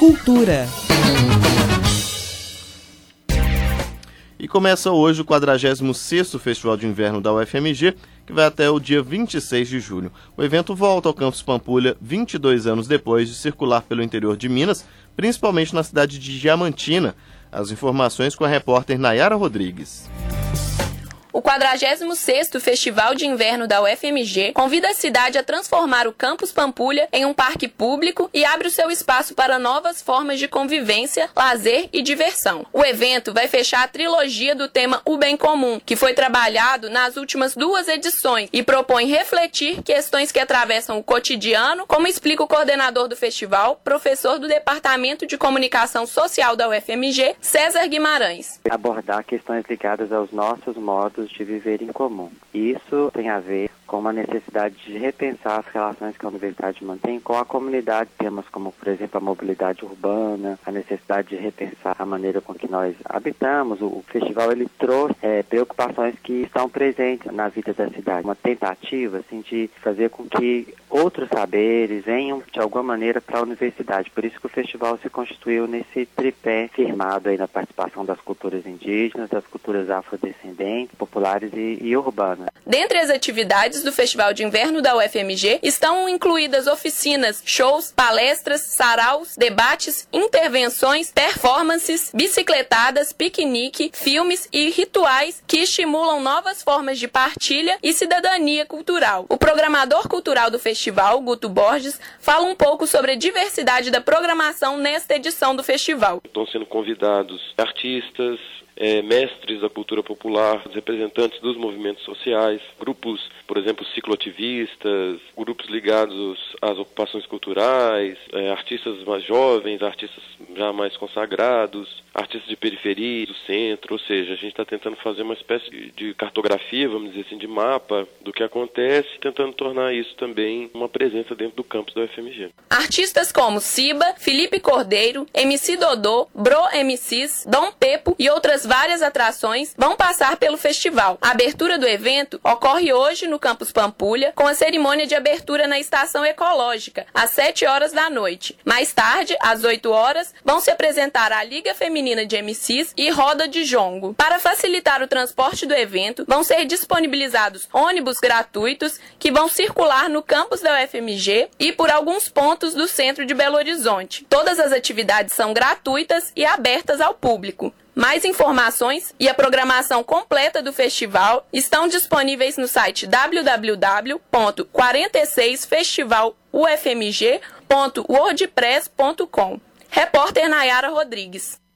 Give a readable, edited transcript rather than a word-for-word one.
Cultura. E começa hoje o 46º Festival de Inverno da UFMG, que vai até o dia 26 de julho. O evento volta ao Campus Pampulha 22 anos depois de circular pelo interior de Minas, principalmente na cidade de Diamantina. As informações com a repórter Nayara Rodrigues. O 46º Festival de Inverno da UFMG convida a cidade a transformar o Campus Pampulha em um parque público e abre o seu espaço para novas formas de convivência, lazer e diversão. O evento vai fechar a trilogia do tema O Bem Comum, que foi trabalhado nas últimas 2 edições e propõe refletir questões que atravessam o cotidiano, como explica o coordenador do festival, professor do Departamento de Comunicação Social da UFMG, César Guimarães. Abordar questões ligadas aos nossos modos de viver em comum. Isso tem a ver com uma necessidade de repensar as relações que a universidade mantém com a comunidade. Temas como, por exemplo, a mobilidade urbana, a necessidade de repensar a maneira com que nós habitamos. O festival ele trouxe preocupações que estão presentes na vida da cidade. Uma tentativa assim, de fazer com que outros saberes venham de alguma maneira para a universidade. Por isso que o festival se constituiu nesse tripé firmado aí na participação das culturas indígenas, das culturas afrodescendentes, populares e urbanas. Dentre as atividades do Festival de Inverno da UFMG estão incluídas oficinas, shows, palestras, saraus, debates, intervenções, performances, bicicletadas, piquenique, filmes e rituais que estimulam novas formas de partilha e cidadania cultural. O programador cultural do festival, Guto Borges, fala um pouco sobre a diversidade da programação nesta edição do festival. Estão sendo convidados artistas, mestres da cultura popular, representantes dos movimentos sociais, grupos, por exemplo, cicloativistas, grupos ligados às ocupações culturais, artistas mais jovens, artistas já mais consagrados, artistas de periferia, do centro, ou seja, a gente está tentando fazer uma espécie de cartografia, vamos dizer assim, de mapa do que acontece, tentando tornar isso também uma presença dentro do campus da UFMG. Artistas como Siba, Felipe Cordeiro, MC Dodô, Bro MCs, Dom Pepo e outras várias atrações vão passar pelo festival. A abertura do evento ocorre hoje no Campus Pampulha, com a cerimônia de abertura na Estação Ecológica, às 7 horas da noite. Mais tarde, às 8 horas, vão se apresentar a Liga Feminina de MCs e Roda de Jongo. Para facilitar o transporte do evento, vão ser disponibilizados ônibus gratuitos que vão circular no campus da UFMG e por alguns pontos do centro de Belo Horizonte. Todas as atividades são gratuitas e abertas ao público. Mais informações e a programação completa do festival estão disponíveis no site www.46festivalufmg.wordpress.com. Repórter Nayara Rodrigues.